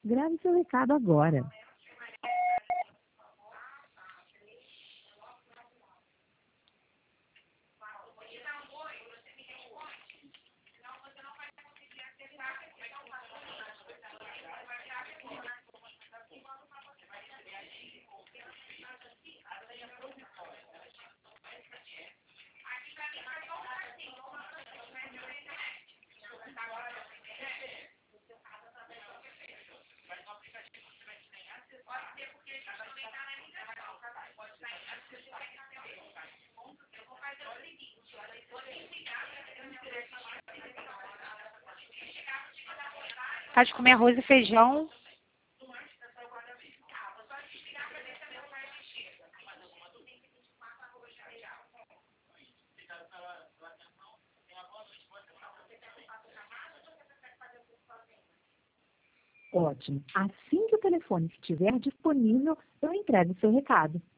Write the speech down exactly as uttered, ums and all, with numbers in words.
Grave seu recado agora. Pode comer arroz e feijão. Ótimo. Assim que o telefone estiver disponível, eu entrego o seu recado.